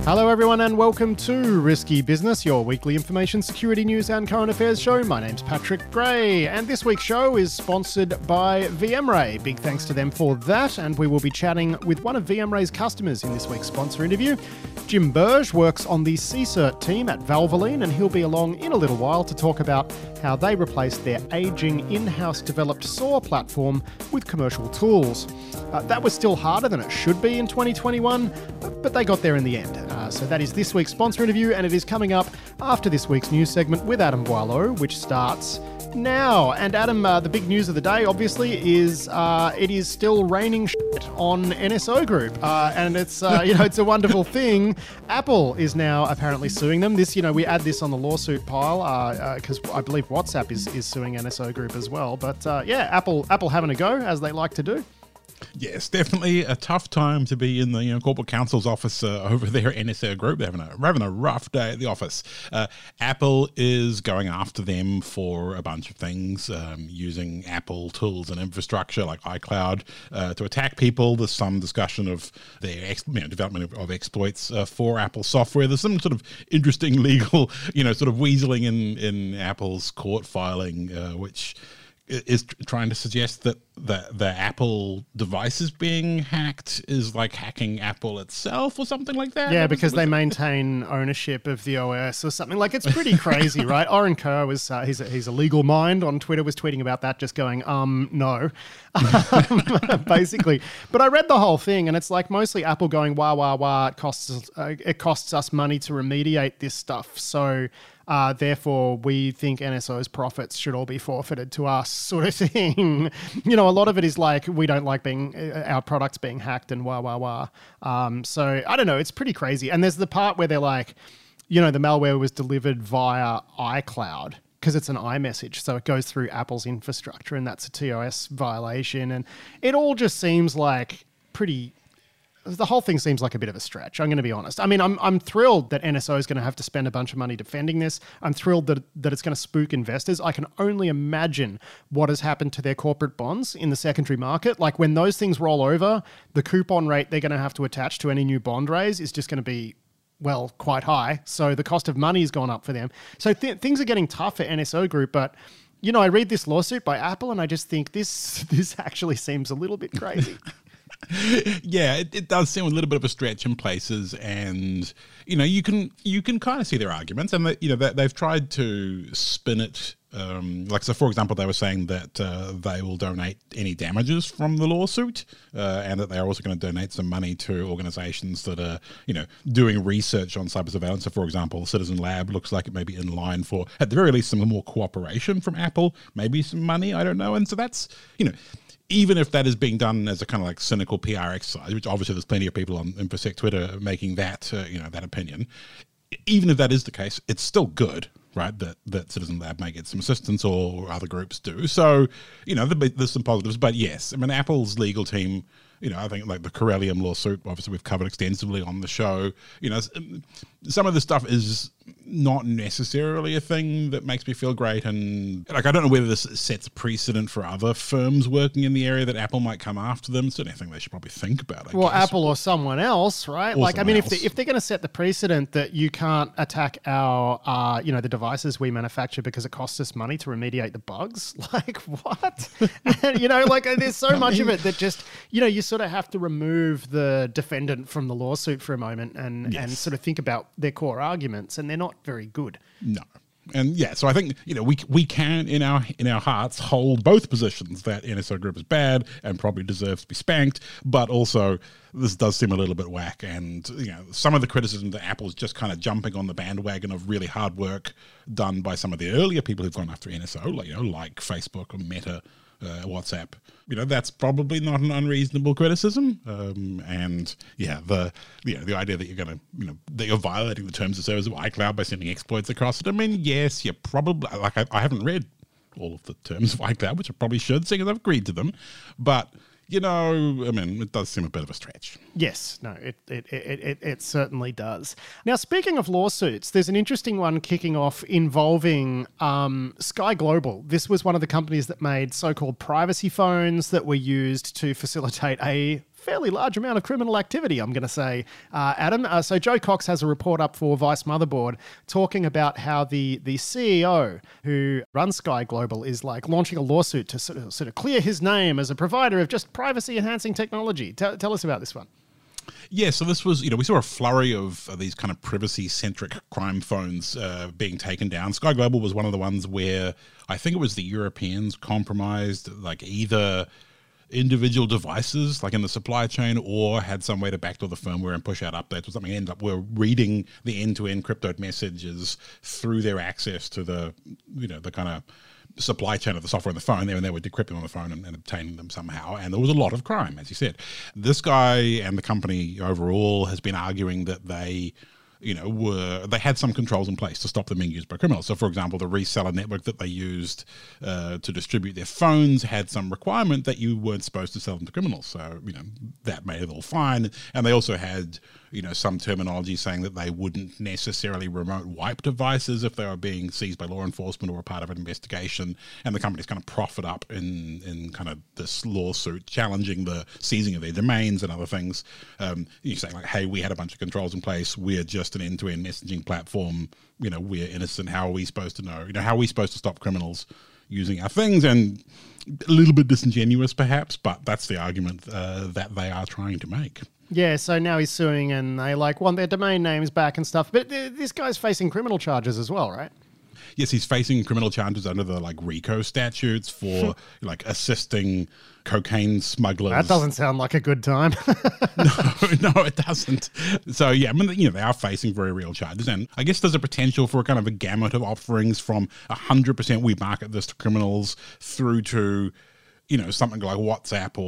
Hello everyone and welcome to Risky Business, your weekly information security news and current affairs show. My name's Patrick Gray and this week's show is sponsored by VMware. Big thanks to them for that, and we will be chatting with one of VMware's customers in this week's sponsor interview. Jim Burge works on the CSIRT team at Valvoline, and he'll be along in a little while to talk about how they replaced their aging in-house developed SOAR platform with commercial tools. That was still harder than it should be in 2021, but they got there in the end. So that is this week's sponsor interview, and it is coming up after this week's news segment with Adam Boileau, which starts now. And Adam, the big news of the day, obviously, is it is still raining shit on NSO Group, and it's it's a wonderful thing. Apple is now apparently suing them. This, we add this on the lawsuit pile because I believe WhatsApp is suing NSO Group as well. But Apple having a go, as they like to do. Yes, definitely a tough time to be in the corporate counsel's office over there at NSO Group. They're having a rough day at the office. Apple is going after them for a bunch of things, using Apple tools and infrastructure like iCloud to attack people. There's some discussion of their development of exploits for Apple software. There's some sort of interesting legal, sort of weaseling in Apple's court filing, which is trying to suggest that the Apple devices being hacked is like hacking Apple itself or something like that. Yeah, because they maintain ownership of the OS or something. Like, it's pretty crazy, right? Oren Kerr was, he's a legal mind on Twitter, was tweeting about that, just going, no, basically. But I read the whole thing, and it's like mostly Apple going, wah, it costs us money to remediate this stuff. So therefore, we think NSO's profits should all be forfeited to us, sort of thing. A lot of it is like, we don't like our products being hacked and wah. So I don't know, it's pretty crazy. And there's the part where they're like, the malware was delivered via iCloud because it's an iMessage. So it goes through Apple's infrastructure, and that's a TOS violation. And it all just seems like the whole thing seems like a bit of a stretch, I'm going to be honest. I mean, I'm thrilled that NSO is going to have to spend a bunch of money defending this. I'm thrilled that it's going to spook investors. I can only imagine what has happened to their corporate bonds in the secondary market. Like, when those things roll over, the coupon rate they're going to have to attach to any new bond raise is just going to be, well, quite high. So the cost of money has gone up for them. So things are getting tough for NSO Group, but I read this lawsuit by Apple and I just think this actually seems a little bit crazy. Yeah, it does seem a little bit of a stretch in places, and you can kind of see their arguments, and they've tried to spin it. So for example, they were saying that they will donate any damages from the lawsuit, and that they are also going to donate some money to organizations that are doing research on cyber surveillance. So for example, Citizen Lab looks like it may be in line for, at the very least, some more cooperation from Apple, maybe some money, I don't know. And so that's even if that is being done as a kind of like cynical PR exercise, which obviously there's plenty of people on InfoSec Twitter making that, that opinion, even if that is the case, it's still good, right, that Citizen Lab may get some assistance or other groups do. So, there's some positives. But yes, I mean, Apple's legal team, I think like the Corellium lawsuit, obviously we've covered extensively on the show. Some of this stuff is not necessarily a thing that makes me feel great. And like, I don't know whether this sets precedent for other firms working in the area that Apple might come after them. So I think they should probably think about it. Well, Apple or someone else, right? If they're going to set the precedent that you can't attack our, the devices we manufacture because it costs us money to remediate the bugs, like what? There's so much of it that just, you sort of have to remove the defendant from the lawsuit for a moment and sort of think about their core arguments, and they're not very good. No. And yeah, so I think, we can in our hearts hold both positions, that NSO Group is bad and probably deserves to be spanked, but also this does seem a little bit whack. And, some of the criticism that Apple's just kind of jumping on the bandwagon of really hard work done by some of the earlier people who've gone after NSO, like Facebook or Meta, WhatsApp, that's probably not an unreasonable criticism. And yeah, the idea that you're going to, that you're violating the terms of service of iCloud by sending exploits across it. I mean, yes, you're probably, like, I haven't read all of the terms of iCloud, which I probably should, seeing as I've agreed to them. But it does seem a bit of a stretch. Yes, no, it certainly does. Now, speaking of lawsuits, there's an interesting one kicking off involving Sky Global. This was one of the companies that made so-called privacy phones that were used to facilitate a fairly large amount of criminal activity, I'm going to say, Adam. So Joe Cox has a report up for Vice Motherboard talking about how the CEO who runs Sky Global is like launching a lawsuit to sort of clear his name as a provider of just privacy-enhancing technology. Tell us about this one. Yeah, so this was, we saw a flurry of these kind of privacy-centric crime phones being taken down. Sky Global was one of the ones where I think it was the Europeans compromised like either individual devices like in the supply chain or had some way to backdoor the firmware and push out updates or something. Ended up we're reading the end-to-end cryptoed messages through their access to the the kind of supply chain of the software on the phone there, and they were decrypting on the phone and obtaining them somehow. And there was a lot of crime, as you said. This guy and the company overall has been arguing that they they had some controls in place to stop them being used by criminals. So, for example, the reseller network that they used to distribute their phones had some requirement that you weren't supposed to sell them to criminals. So, that made it all fine. And they also had, some terminology saying that they wouldn't necessarily remote wipe devices if they were being seized by law enforcement or a part of an investigation. And the companies kind of profit up in kind of this lawsuit challenging the seizing of their domains and other things. You're saying like, hey, we had a bunch of controls in place. We're just an end-to-end messaging platform. We're innocent. How are we supposed to know? How are we supposed to stop criminals using our things? And a little bit disingenuous perhaps, but that's the argument that they are trying to make. Yeah, so now he's suing and they want their domain names back and stuff. But this guy's facing criminal charges as well, right? Yes, he's facing criminal charges under the RICO statutes for assisting cocaine smugglers. That doesn't sound like a good time. No, it doesn't. So yeah, they are facing very real charges, and I guess there's a potential for a kind of a gamut of offerings from 100% we market this to criminals through to something like WhatsApp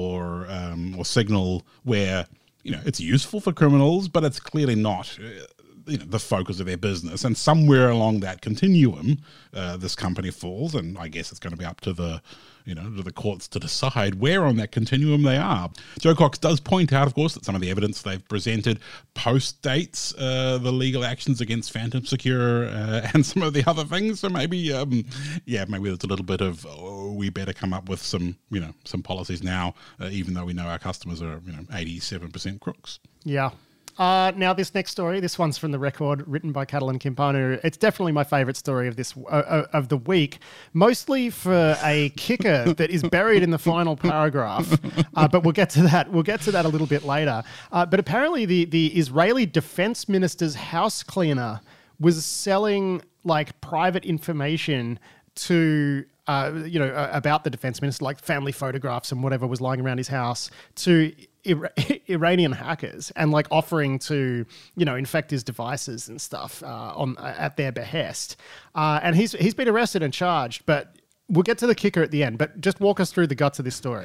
or Signal, where it's useful for criminals, but it's clearly not the focus of their business. And somewhere along that continuum, this company falls, and I guess it's going to be up to the to the courts to decide where on that continuum they are. Joe Cox does point out, of course, that some of the evidence they've presented post-dates the legal actions against Phantom Secure and some of the other things. So maybe, maybe there's a little bit of, we better come up with some policies now, even though we know our customers are, 87% crooks. Yeah. Now, this next story, this one's from The Record, written by Catalin Kimpano. It's definitely my favourite story of this of the week, mostly for a kicker that is buried in the final paragraph. But we'll get to that. We'll get to that a little bit later. But apparently, the Israeli defense minister's house cleaner was selling private information to about the defense minister, like family photographs and whatever was lying around his house, to Iranian hackers, and offering to infect his devices and stuff at their behest. And he's been arrested and charged, but we'll get to the kicker at the end. But just walk us through the guts of this story.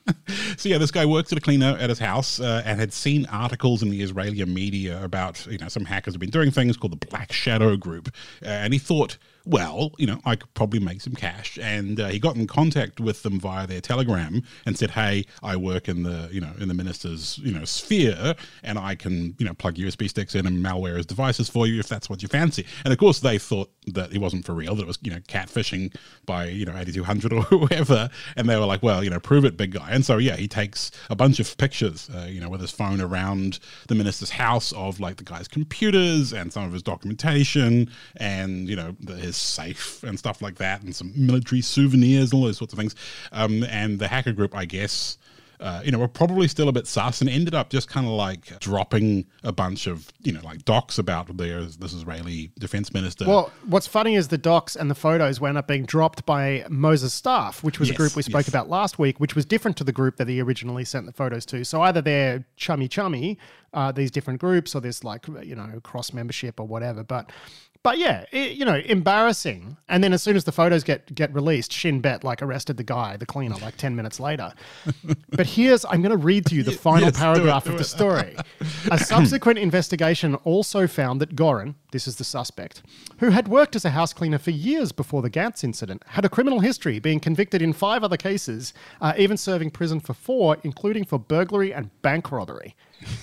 So yeah, this guy works at a cleaner at his house and had seen articles in the Israeli media about some hackers have been doing things called the Black Shadow Group, and he thought, well, I could probably make some cash. And he got in contact with them via their Telegram and said, hey, I work in the, in the minister's, sphere, and I can, plug USB sticks in and malware his devices for you if that's what you fancy. And of course, they thought that he wasn't for real, that it was, catfishing by, 8200 or whoever. And they were like, well, prove it, big guy. And so, yeah, he takes a bunch of pictures, with his phone around the minister's house of the guy's computers and some of his documentation and, his safe and stuff like that, and some military souvenirs and all those sorts of things. And the hacker group, I guess, were probably still a bit sus and ended up just kind of dropping a bunch of, docs about this Israeli defense minister. Well, what's funny is the docs and the photos wound up being dropped by Moses Staff, which was a group we spoke about last week, which was different to the group that he originally sent the photos to. So either they're chummy, these different groups, or there's cross membership or whatever. But yeah, embarrassing. And then as soon as the photos get released, Shin Bet arrested the guy, the cleaner, 10 minutes later. But I'm going to read to you the final paragraph of the story. A subsequent investigation also found that Goran, this is the suspect, who had worked as a house cleaner for years before the Gantz incident, had a criminal history, being convicted in 5 other cases, even serving prison for 4, including for burglary and bank robbery.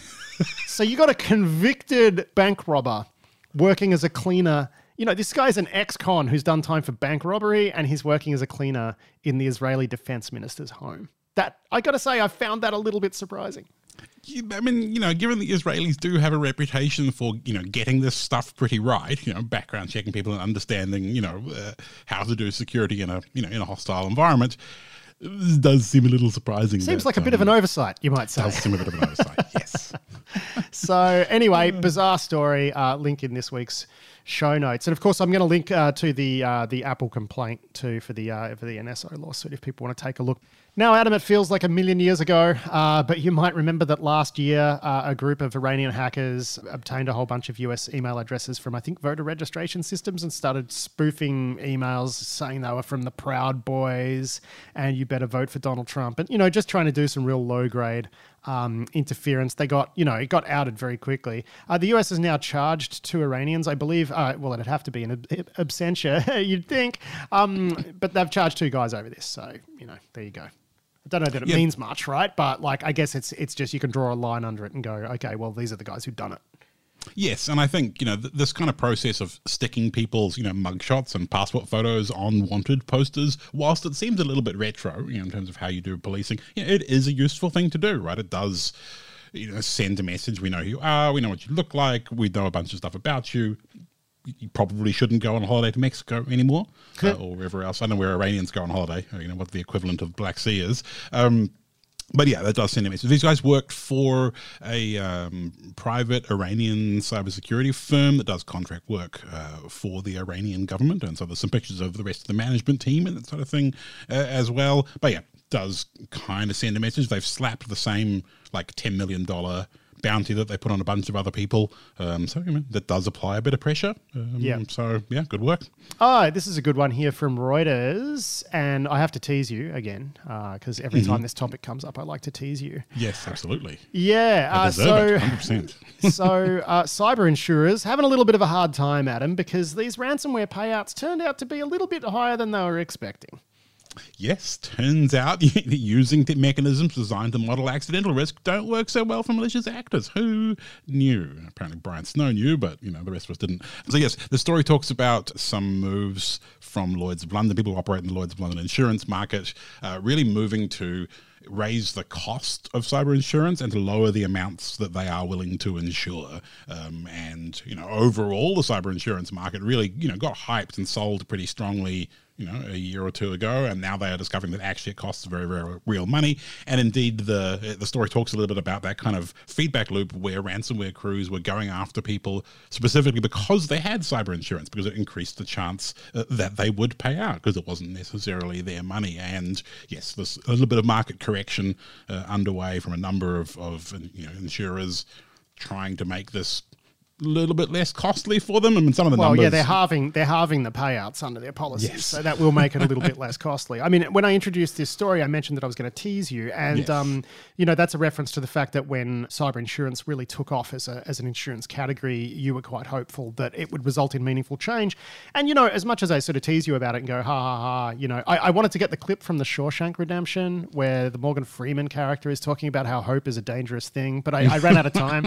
So you got a convicted bank robber working as a cleaner. This guy's an ex-con who's done time for bank robbery, and he's working as a cleaner in the Israeli defense minister's home. That, I got to say, I found that a little bit surprising. I mean, given the Israelis do have a reputation for, getting this stuff pretty right, background checking people and understanding, how to do security in a hostile environment, this does seem a little surprising. Seems like a bit of an oversight, you might say. Does seem a bit of an oversight, yes. So anyway, bizarre story, link in this week's show notes. And of course, I'm going to link to the Apple complaint too for the NSO lawsuit if people want to take a look. Now, Adam, it feels like a million years ago, but you might remember that last year a group of Iranian hackers obtained a whole bunch of US email addresses from, I think, voter registration systems and started spoofing emails saying they were from the Proud Boys and you better vote for Donald Trump. And, just trying to do some real low-grade interference. They got, it got outed very quickly. The US has now charged 2 Iranians, I believe. Well, it'd have to be an absentia, you'd think. But they've charged 2 guys over this. So, there you go. I don't know that it means much, right? But I guess it's just you can draw a line under it and go, okay, well, these are the guys who've done it. Yes, and I think, this kind of process of sticking people's, mugshots and passport photos on wanted posters, whilst it seems a little bit retro, in terms of how you do policing, it is a useful thing to do, right? It does, send a message. We know who you are. We know what you look like. We know a bunch of stuff about you. You probably shouldn't go on holiday to Mexico anymore or wherever else. I know where Iranians go on holiday, what the equivalent of Black Sea is. But yeah, that does send a message. These guys worked for a private Iranian cybersecurity firm that does contract work for the Iranian government. And so there's some pictures of the rest of the management team and that sort of thing as well. But yeah, does kind of send a message. They've slapped the same $10 million bounty that they put on a bunch of other people. So that does apply a bit of pressure. So yeah, good work. Oh, this is a good one here from Reuters. And I have to tease you again, because every time this topic comes up, I like to tease you. Yes, absolutely. Yeah. I deserve it, 100%. So cyber insurers having a little bit of a hard time, Adam, because these ransomware payouts turned out to be a little bit higher than they were expecting. Yes, turns out using mechanisms designed to model accidental risk don't work so well for malicious actors. Who knew? Apparently Brian Snow knew, but the rest of us didn't. So yes, the story talks about some moves from Lloyd's of London, people who operate in the Lloyd's of London insurance market, really moving to raise the cost of cyber insurance and to lower the amounts that they are willing to insure. And overall, the cyber insurance market really, got hyped and sold pretty strongly a year or two ago, and now they are discovering that actually it costs very, very real money. And indeed, the story talks a little bit about that kind of feedback loop where ransomware crews were going after people specifically because they had cyber insurance, because it increased the chance that they would pay out because it wasn't necessarily their money. And yes, there's a little bit of market correction underway from a number of insurers trying to make this little bit less costly for them. I mean, some of the numbers... Well, yeah, they're halving the payouts under their policies, yes. So that will make it a little bit less costly. I mean, when I introduced this story, I mentioned that I was going to tease you, and yes. That's a reference to the fact that when cyber insurance really took off as an insurance category, you were quite hopeful that it would result in meaningful change. And as much as I sort of tease you about it and go, ha ha ha, I wanted to get the clip from the Shawshank Redemption where the Morgan Freeman character is talking about how hope is a dangerous thing, but I ran out of time.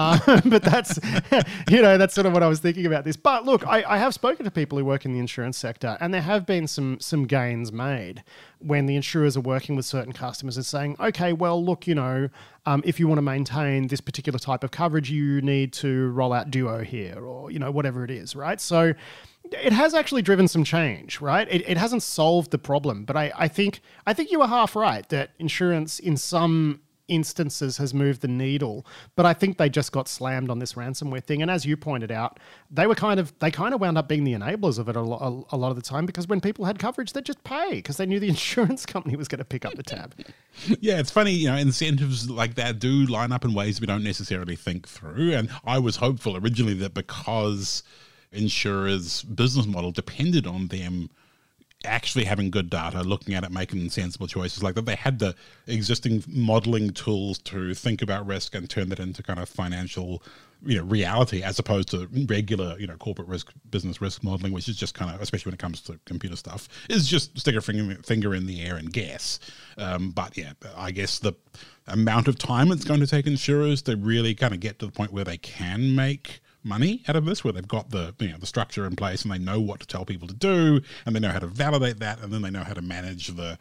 But that's that's sort of what I was thinking about this. But look, I have spoken to people who work in the insurance sector, and there have been some gains made when the insurers are working with certain customers and saying, okay, well, look, if you want to maintain this particular type of coverage, you need to roll out Duo here or, whatever it is, right? So it has actually driven some change, right? It hasn't solved the problem, but I think you were half right that insurance in some instances has moved the needle, but I think they just got slammed on this ransomware thing. And as you pointed out, they kind of wound up being the enablers of it a lot of the time, because when people had coverage, they'd just pay because they knew the insurance company was going to pick up the tab. Yeah, it's funny, incentives like that do line up in ways we don't necessarily think through. And I was hopeful originally that because insurers' business model depended on them actually having good data, looking at it, making sensible choices like that, they had the existing modeling tools to think about risk and turn that into kind of financial, reality, as opposed to regular, corporate risk, business risk modeling, which is just kind of, especially when it comes to computer stuff, is just stick a finger in the air and guess. But yeah, I guess the amount of time it's going to take insurers to really kind of get to the point where they can make money out of this, where they've got the the structure in place and they know what to tell people to do and they know how to validate that, and then they know how to manage the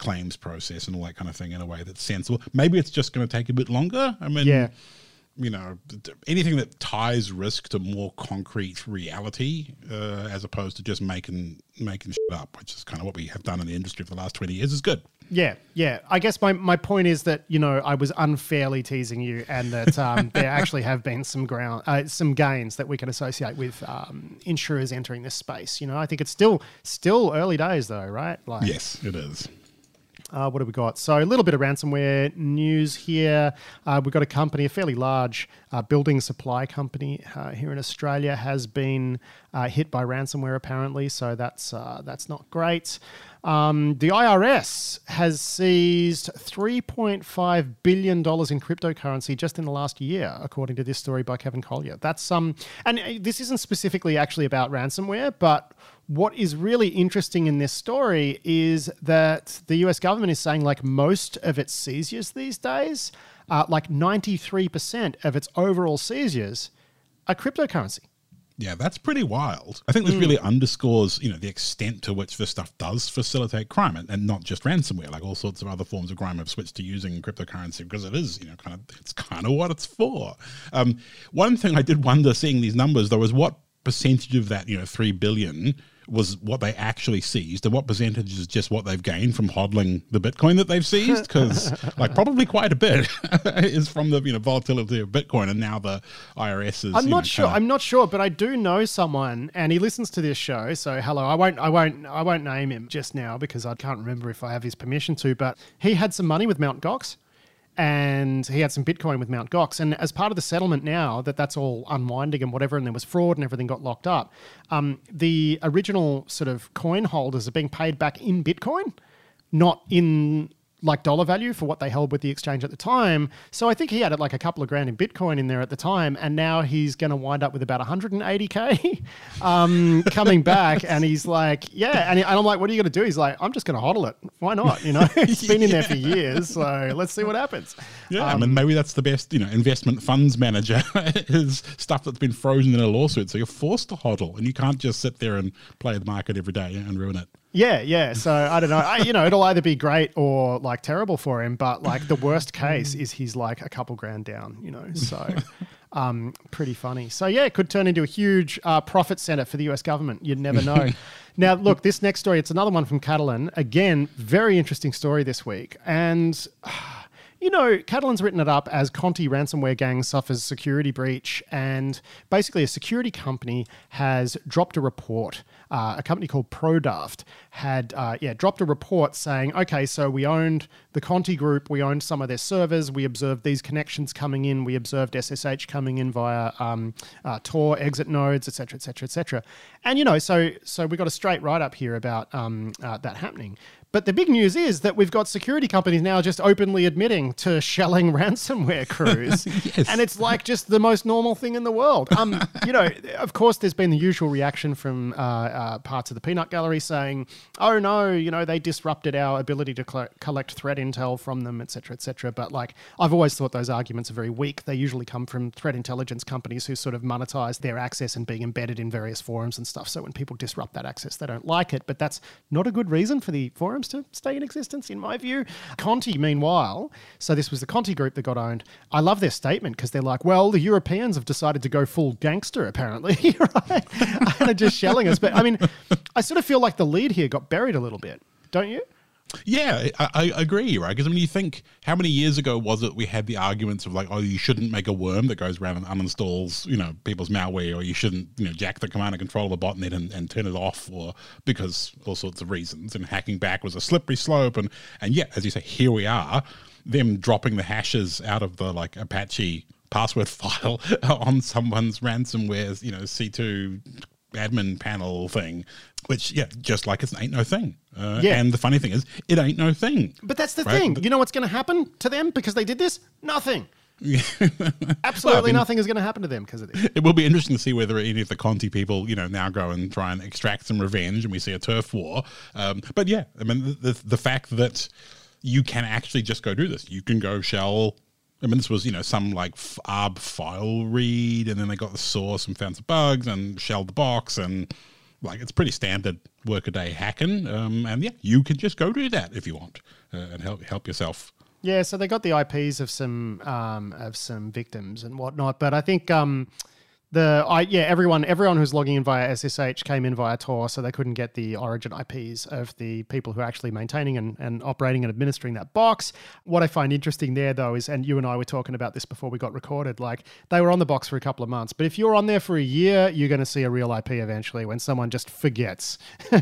claims process and all that kind of thing in a way that's sensible. Maybe it's just going to take a bit longer. I mean, Yeah. you know, anything that ties risk to more concrete reality, as opposed to just making shit up, which is kind of what we have done in the industry for the last 20 years, is good. Yeah, yeah. I guess my point is that, you know, I was unfairly teasing you, and that there actually have been some gains that we can associate with insurers entering this space. You know, I think it's still early days though, right? Like, yes, it is. What have we got? So a little bit of ransomware news here. We've got a company, a fairly large building supply company here in Australia, has been hit by ransomware apparently. So that's not great. The IRS has seized $3.5 billion in cryptocurrency just in the last year, according to this story by Kevin Collier. That's and this isn't specifically actually about ransomware, but what is really interesting in this story is that the US government is saying, like, most of its seizures these days, like 93% of its overall seizures are cryptocurrency. Yeah, that's pretty wild. I think this really underscores, you know, the extent to which this stuff does facilitate crime, and not just ransomware. Like, all sorts of other forms of crime have switched to using cryptocurrency because it is, you know, it's kind of what it's for. One thing I did wonder, seeing these numbers though, is what percentage of that, you know, 3 billion was what they actually seized, and what percentage is just what they've gained from hodling the Bitcoin that they've seized? Because like probably quite a bit is from the, you know, volatility of Bitcoin, and now the IRS is. I'm not sure, but I do know someone, and he listens to this show. So hello, I won't name him just now because I can't remember if I have his permission to. But he had some money with Mt. Gox, and he had some Bitcoin with Mt. Gox. And as part of the settlement now that's all unwinding and whatever, and there was fraud and everything got locked up, the original sort of coin holders are being paid back in Bitcoin, not in like dollar value for what they held with the exchange at the time. So I think he had like a couple of grand in Bitcoin in there at the time, and now he's going to wind up with about 180K coming back. And he's like, yeah. And I'm like, what are you going to do? He's like, I'm just going to hodl it. Why not? You know, it's been in there for years. So let's see what happens. Yeah, I mean, maybe that's the best, you know, investment funds manager is stuff that's been frozen in a lawsuit. So you're forced to hodl, and you can't just sit there and play the market every day and ruin it. Yeah. So I don't know. You know, it'll either be great or like terrible for him. But like the worst case is he's like a couple grand down. You know, so pretty funny. So yeah, it could turn into a huge profit center for the US government. You'd never know. Now, look, this next story, it's another one from Catalan. Again, very interesting story this week, and. You know, Catalan's written it up as Conti ransomware gang suffers security breach, and basically a security company has dropped a report. A company called Prodaft had dropped a report saying, okay, so we owned the Conti group, we owned some of their servers, we observed these connections coming in, we observed SSH coming in via Tor exit nodes, et cetera, et cetera, et cetera. And, you know, so we got a straight write-up here about that happening. But the big news is that we've got security companies now just openly admitting to shelling ransomware crews. Yes. And it's like just the most normal thing in the world. You know, of course, there's been the usual reaction from parts of the peanut gallery saying, oh no, you know, they disrupted our ability to collect threat intel from them, et cetera, et cetera. But like, I've always thought those arguments are very weak. They usually come from threat intelligence companies who sort of monetize their access and being embedded in various forums and stuff. So when people disrupt that access, they don't like it. But that's not a good reason for the forums to stay in existence, in my view. Conti, meanwhile, so this was the Conti group that got owned. I love their statement because they're like, well, the Europeans have decided to go full gangster, apparently, right? And are just shelling us. But I mean, I sort of feel like the lead here got buried a little bit, don't you? Yeah, I agree, right? Because I mean, you think, how many years ago was it we had the arguments of like, oh, you shouldn't make a worm that goes around and uninstalls, you know, people's malware, or you shouldn't, you know, jack the command and control of the botnet and turn it off, or because all sorts of reasons. And hacking back was a slippery slope. And yeah, as you say, here we are, them dropping the hashes out of the like Apache password file on someone's ransomware, you know, C2 admin panel thing, which, yeah, just like it ain't no thing. And the funny thing is, it ain't no thing. But that's the thing. You know what's going to happen to them because they did this? Nothing. Absolutely nothing is going to happen to them because of this. It will be interesting to see whether any of the Conti people, you know, now go and try and extract some revenge and we see a turf war. But yeah, I mean, the fact that you can actually just go do this. You can go shell. I mean, this was, you know, some like ARB file read, and then they got the source and found some bugs and shelled the box, and like it's pretty standard workaday hacking, and yeah, you can just go do that if you want and help yourself. Yeah, so they got the IPs of some victims and whatnot, but I think everyone who's logging in via SSH came in via Tor, so they couldn't get the origin IPs of the people who are actually maintaining and operating and administering that box. What I find interesting there, though, is, and you and I were talking about this before we got recorded, like they were on the box for a couple of months, but if you're on there for a year, you're going to see a real IP eventually when someone just forgets,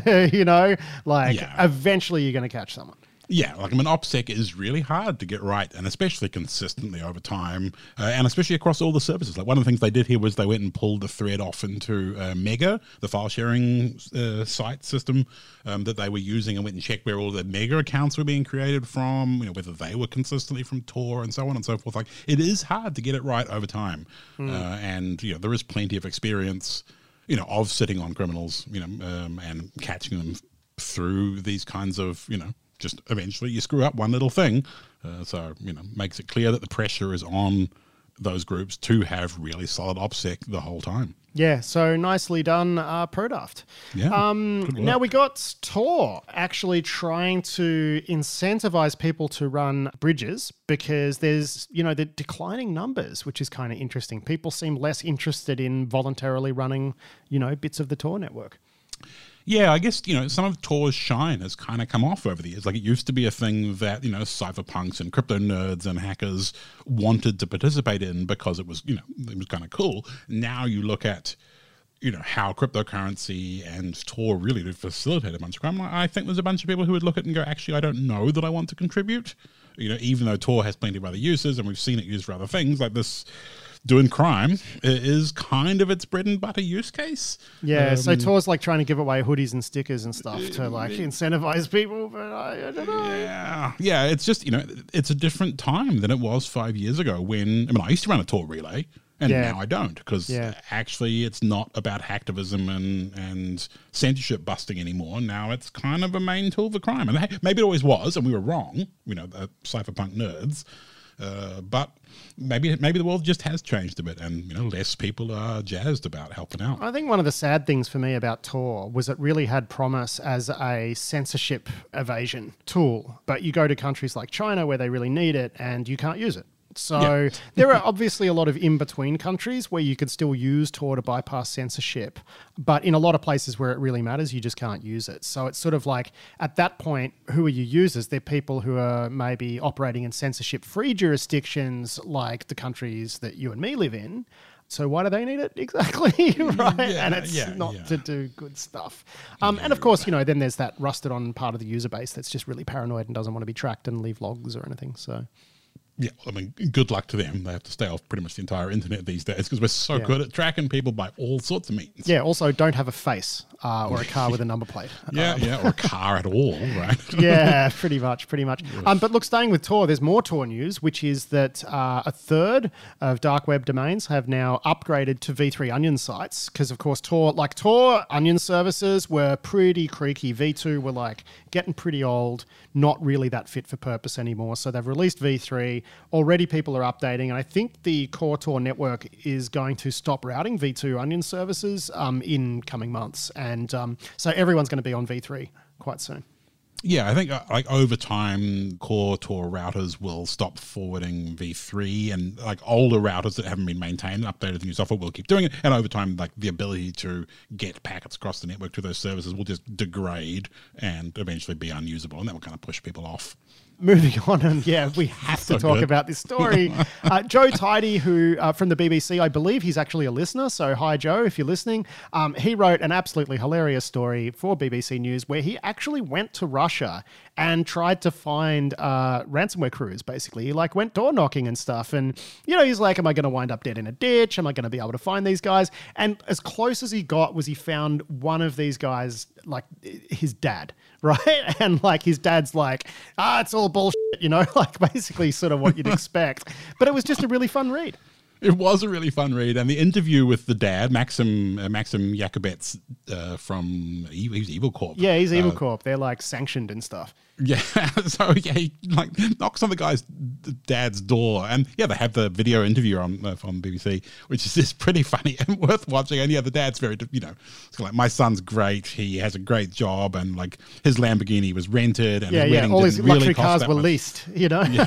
eventually you're going to catch someone. Yeah, like OPSEC is really hard to get right, and especially consistently over time, and especially across all the services. Like one of the things they did here was they went and pulled the thread off into Mega, the file sharing site system that they were using, and went and checked where all the Mega accounts were being created from, whether they were consistently from Tor and so on and so forth. Like it is hard to get it right over time, and there is plenty of experience, of sitting on criminals, and catching them through these kinds of, just eventually you screw up one little thing. So, makes it clear that the pressure is on those groups to have really solid OPSEC the whole time. Yeah, so nicely done, Prodaft. Yeah. Now we got Tor actually trying to incentivize people to run bridges because there's, the declining numbers, which is kind of interesting. People seem less interested in voluntarily running, bits of the Tor network. Yeah, I guess, some of Tor's shine has kind of come off over the years. Like it used to be a thing that, cypherpunks and crypto nerds and hackers wanted to participate in because it was, it was kind of cool. Now you look at, how cryptocurrency and Tor really did facilitate a bunch of crime. I think there's a bunch of people who would look at it and go, actually, I don't know that I want to contribute. Even though Tor has plenty of other uses and we've seen it used for other things like this. Doing crime is kind of its bread and butter use case. Yeah, so Tor's like trying to give away hoodies and stickers and stuff to like incentivize people, but I don't know. Yeah, it's just, it's a different time than it was 5 years ago when, I used to run a Tor relay and now I don't because actually it's not about hacktivism and censorship busting anymore. Now it's kind of a main tool for crime. And maybe it always was and we were wrong, the cypherpunk nerds. But maybe the world just has changed a bit and, less people are jazzed about helping out. I think one of the sad things for me about Tor was it really had promise as a censorship evasion tool. But you go to countries like China where they really need it and you can't use it. So there are obviously a lot of in-between countries where you can still use Tor to bypass censorship. But in a lot of places where it really matters, you just can't use it. So it's sort of like, at that point, who are your users? They're people who are maybe operating in censorship-free jurisdictions like the countries that you and me live in. So why do they need it exactly, right? Yeah, and it's not to do good stuff. And of course, then there's that rusted on part of the user base that's just really paranoid and doesn't want to be tracked and leave logs or anything. So... Yeah, good luck to them. They have to stay off pretty much the entire internet these days because we're so good at tracking people by all sorts of means. Yeah, also don't have a face or a car with a number plate. Or a car at all, right? Yeah, pretty much. But look, staying with Tor, there's more Tor news, which is that a third of dark web domains have now upgraded to V3 Onion sites because, of course, Tor Onion services were pretty creaky. V2 were getting pretty old, not really that fit for purpose anymore. So they've released V3. Already people are updating, and I think the core Tor network is going to stop routing V2 Onion services in coming months. And so everyone's going to be on V3 quite soon. Yeah, I think over time, core Tor routers will stop forwarding V3 and older routers that haven't been maintained and updated with new software will keep doing it. And over time, the ability to get packets across the network to those services will just degrade and eventually be unusable. And that will kind of push people off. Moving on, and we have to talk about this story. Joe Tidy, who from the BBC, I believe he's actually a listener, so hi Joe, if you're listening. He wrote an absolutely hilarious story for BBC News where he actually went to Russia and tried to find ransomware crews, basically. He went door knocking and stuff, and he's like, am I going to wind up dead in a ditch? Am I going to be able to find these guys? And as close as he got was he found one of these guys, his dad, right? And his dad's it's all bullshit, basically sort of what you'd expect. But it was just a really fun read. It was a really fun read, and the interview with the dad, Maxim Yakubets from he's Evil Corp. Yeah, he's Evil Corp. They're sanctioned and stuff. Yeah, so yeah, he like knocks on the guy's dad's door, and yeah, they have the video interview on BBC, which is just pretty funny and worth watching. And yeah, the dad's very, it's like, my son's great, he has a great job, and like his Lamborghini was rented, and his wedding all his didn't really luxury cost cars that were much. leased, you know. Yeah.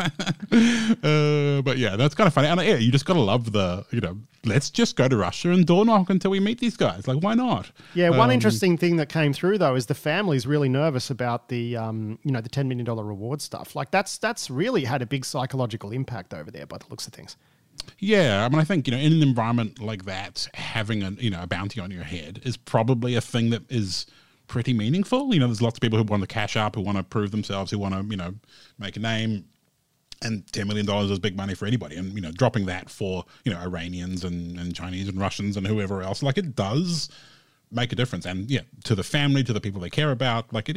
But yeah, that's kind of funny. And yeah, you just got to love the, let's just go to Russia and door knock until we meet these guys. Like, why not? Yeah, one interesting thing that came through though is the family's really nervous about the the $10 million reward stuff. Like that's really had a big psychological impact over there by the looks of things. Yeah, I mean, I think, in an environment like that, having a bounty on your head is probably a thing that is pretty meaningful. There's lots of people who want to cash up, who want to prove themselves, who want to, make a name. And $10 million is big money for anybody. And, dropping that for, Iranians and Chinese and Russians and whoever else, like, it does make a difference. And yeah, to the family, to the people they care about, like,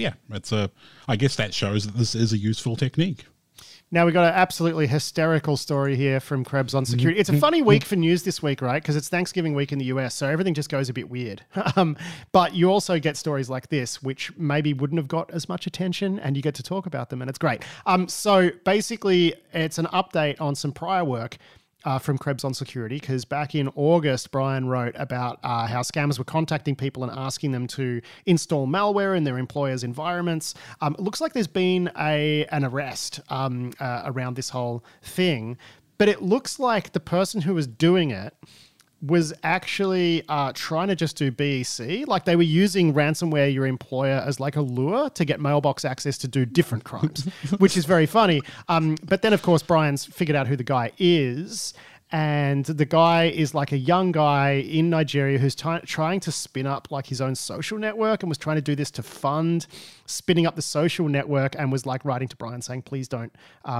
I guess that shows that this is a useful technique. Now, we got an absolutely hysterical story here from Krebs on security. It's a funny week for news this week, right? Because it's Thanksgiving week in the US, so everything just goes a bit weird. But you also get stories like this, which maybe wouldn't have got as much attention, and you get to talk about them, and it's great. So basically, it's an update on some prior work from Krebs on security, because back in August, Brian wrote about how scammers were contacting people and asking them to install malware in their employers' environments. It looks like there's been an arrest around this whole thing, but it looks like the person who was doing it was actually trying to just do BEC. Like, they were using ransomware, your employer, as like a lure to get mailbox access to do different crimes, which is very funny. But then, of course, Brian's figured out who the guy is. And the guy is like a young guy in Nigeria who's trying to spin up like his own social network, and was trying to do this to fund spinning up the social network, and was like writing to Brian saying, please don't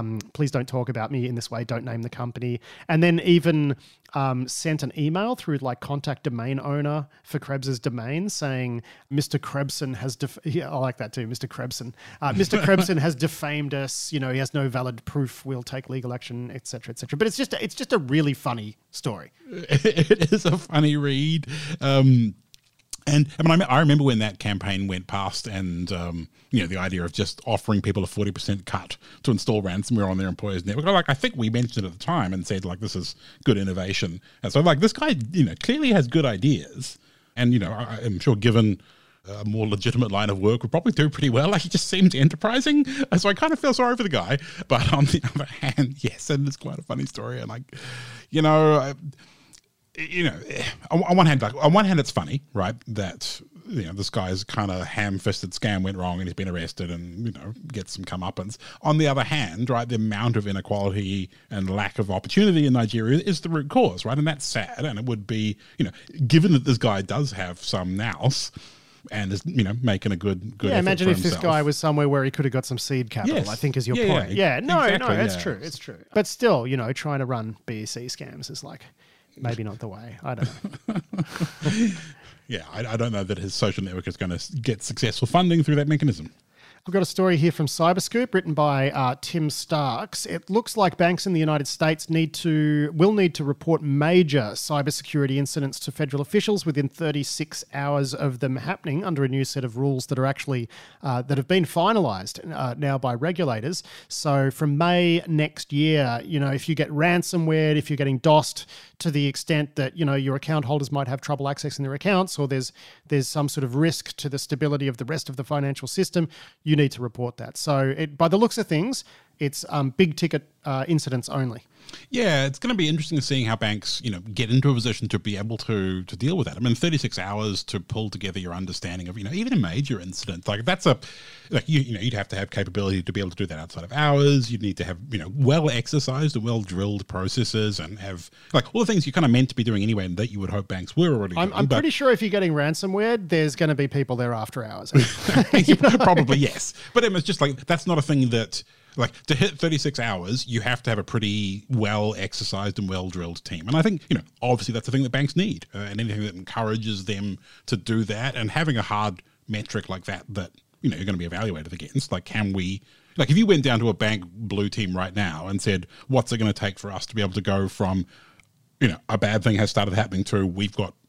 talk about me in this way. Don't name the company. And then even sent an email through like contact domain owner for Krebs's domain saying, Mr. Krebson has, I like that too, Mr. Krebson. Mr. Krebson has defamed us. He has no valid proof. We'll take legal action, etc., etc. But it's just a really funny story. It is a funny read. And I remember when that campaign went past, and the idea of just offering people a 40% cut to install ransomware on their employers' network. Like, I think we mentioned it at the time and said, like, this is good innovation. And so, like, this guy, clearly has good ideas, and I'm sure given a more legitimate line of work would probably do pretty well. Like, he just seems enterprising, so I kind of feel sorry for the guy. But on the other hand, yes, and it's quite a funny story, and like, on one hand, it's funny, right? That this guy's kind of ham-fisted scam went wrong, and he's been arrested, and gets some comeuppance. On the other hand, right, the amount of inequality and lack of opportunity in Nigeria is the root cause, right? And that's sad. And it would be, given that this guy does have some nous and is making a good yeah, imagine if himself. This guy was somewhere where he could have got some seed capital. Yes. I think is your point. Yeah, exactly, it's true. It's true. But still, trying to run BEC scams is like, maybe not the way. I don't know. Yeah, I don't know that his social network is going to get successful funding through that mechanism. I've got a story here from Cyberscoop written by Tim Starks. It looks like banks in the United States will need to report major cybersecurity incidents to federal officials within 36 hours of them happening under a new set of rules that are actually that have been finalised now by regulators. So from May next year, if you get ransomware, if you're getting DOSed to the extent that your account holders might have trouble accessing their accounts, or there's some sort of risk to the stability of the rest of the financial system, you need to report that. So by the looks of things, it's big ticket incidents only. Yeah, it's going to be interesting seeing how banks, get into a position to be able to deal with that. I mean, 36 hours to pull together your understanding of, even a major incident. Like, that's you'd have to have capability to be able to do that outside of hours. You'd need to have, well exercised and well drilled processes, and have like all the things you're kind of meant to be doing anyway, and that you would hope banks were already doing. I'm pretty sure if you're getting ransomware, there's going to be people there after hours. Probably, yes. But it's just like, that's not a thing that, like, to hit 36 hours, you have to have a pretty well-exercised and well-drilled team. And I think, obviously that's the thing that banks need. And anything that encourages them to do that, and having a hard metric like that, you're going to be evaluated against. Like, if you went down to a bank blue team right now and said, what's it going to take for us to be able to go from, a bad thing has started happening to we've got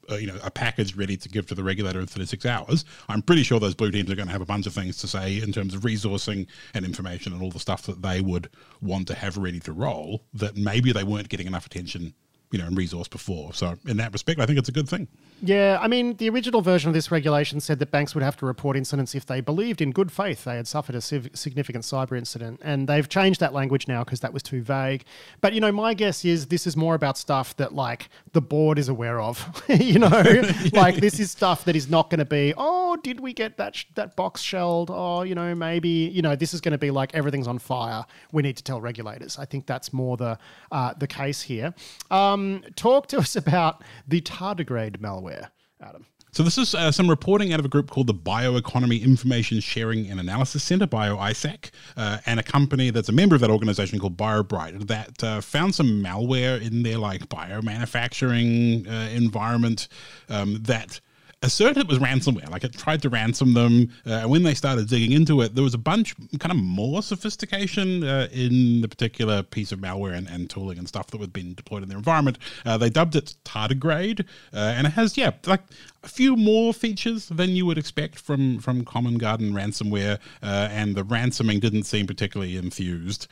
a package ready to give to the regulator in 36 hours, I'm pretty sure those blue teams are going to have a bunch of things to say in terms of resourcing and information and all the stuff that they would want to have ready to roll that maybe they weren't getting enough attention, and resource before. So in that respect, I think it's a good thing. Yeah, I mean, the original version of this regulation said that banks would have to report incidents if they believed in good faith they had suffered a significant cyber incident. And they've changed that language now because that was too vague. But, my guess is this is more about stuff that, like, the board is aware of. Like, this is stuff that is not going to be, did we get that box shelled? Maybe, this is going to be like everything's on fire. We need to tell regulators. I think that's more the case here. Talk to us about the tardigrade malware, Adam. So this is some reporting out of a group called the Bioeconomy Information Sharing and Analysis Center, BioISAC, and a company that's a member of that organization called BioBright that found some malware in their biomanufacturing environment that asserted it was ransomware. Like, it tried to ransom them. And when they started digging into it, there was a bunch kind of more sophistication in the particular piece of malware and tooling and stuff that was being deployed in their environment. They dubbed it Tardigrade, and it has, a few more features than you would expect from common garden ransomware, and the ransoming didn't seem particularly enthused.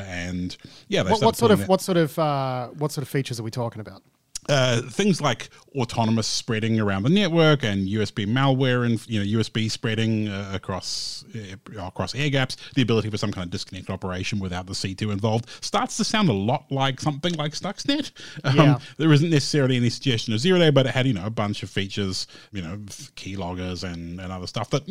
What sort of features are we talking about? Things like autonomous spreading around the network and USB malware and USB spreading across air gaps, the ability for some kind of disconnect operation without the C2 involved starts to sound a lot like something like Stuxnet. There isn't necessarily any suggestion of zero day, but it had a bunch of features, keyloggers and other stuff that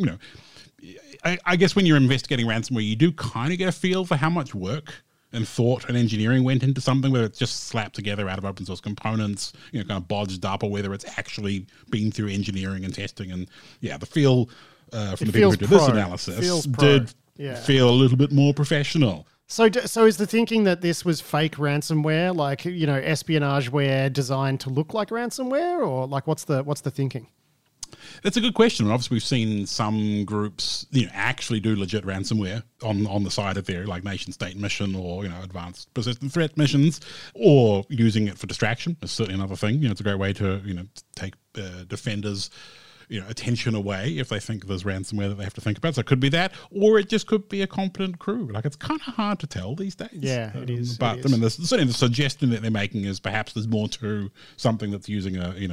I guess when you're investigating ransomware, you do kind of get a feel for how much work and thought and engineering went into something, whether it's just slapped together out of open source components, kind of bodged up, or whether it's actually been through engineering and testing. And the feel from the people who did this analysis did feel a little bit more professional. So is the thinking that this was fake ransomware, like, espionageware designed to look like ransomware, or like what's the thinking? That's a good question. Obviously, we've seen some groups, actually do legit ransomware on the side of their nation-state mission or advanced persistent threat missions, or using it for distraction is certainly another thing. It's a great way to take defenders attention away if they think there's ransomware that they have to think about. So it could be that, or it just could be a competent crew. It's kind of hard to tell these days. Yeah, it is. But certainly the suggestion that they're making is perhaps there's more to something that's using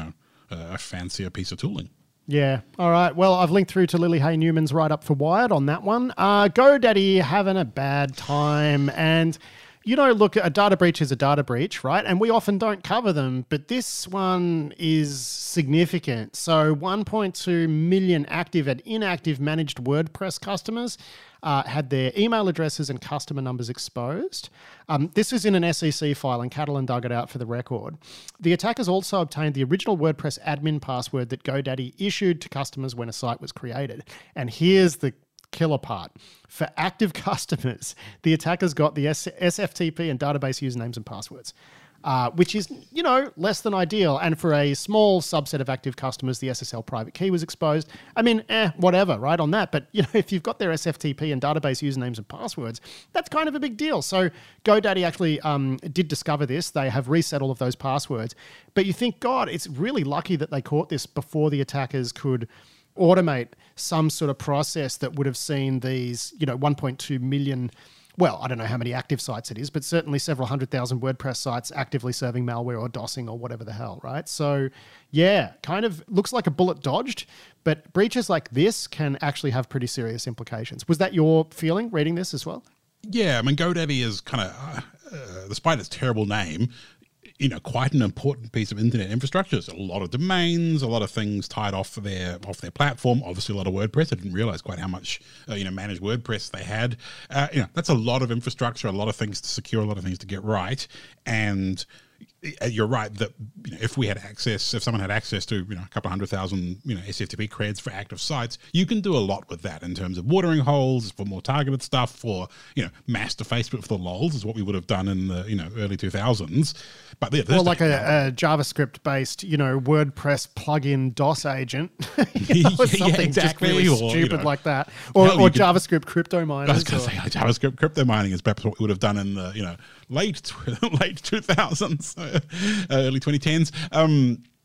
a fancier piece of tooling. Yeah. All right. Well, I've linked through to Lily Hay Newman's write-up for Wired on that one. GoDaddy having a bad time. And, look, a data breach is a data breach, right? And we often don't cover them, but this one is significant. So 1.2 million active and inactive managed WordPress customers had their email addresses and customer numbers exposed. This is in an SEC file, and Catalan dug it out for the record. The attackers also obtained the original WordPress admin password that GoDaddy issued to customers when a site was created. And here's the killer part. For active customers, the attackers got the SFTP and database usernames and passwords. Which is, less than ideal. And for a small subset of active customers, the SSL private key was exposed. I mean, whatever, right, on that. But, if you've got their SFTP and database usernames and passwords, that's kind of a big deal. So GoDaddy actually did discover this. They have reset all of those passwords. But you think, God, it's really lucky that they caught this before the attackers could automate some sort of process that would have seen these, 1.2 million... Well, I don't know how many active sites it is, but certainly several 100,000 WordPress sites actively serving malware or DOSing or whatever the hell, right? So, kind of looks like a bullet dodged, but breaches like this can actually have pretty serious implications. Was that your feeling reading this as well? Yeah, I mean, GoDaddy is kind of, despite its terrible name, quite an important piece of internet infrastructure. There's a lot of domains, a lot of things tied off their platform. Obviously, a lot of WordPress. I didn't realize quite how much managed WordPress they had. That's a lot of infrastructure, a lot of things to secure, a lot of things to get right. And you're right that if someone had access to a couple 100,000 SFTP creds for active sites, you can do a lot with that in terms of watering holes for more targeted stuff, for master Facebook for the lols is what we would have done in the early 2000s. But like a JavaScript based WordPress plugin DOS agent, something just really stupid like that, or JavaScript crypto miners. I was going to say JavaScript crypto mining is perhaps what we would have done in the late 2000s, early 2010s.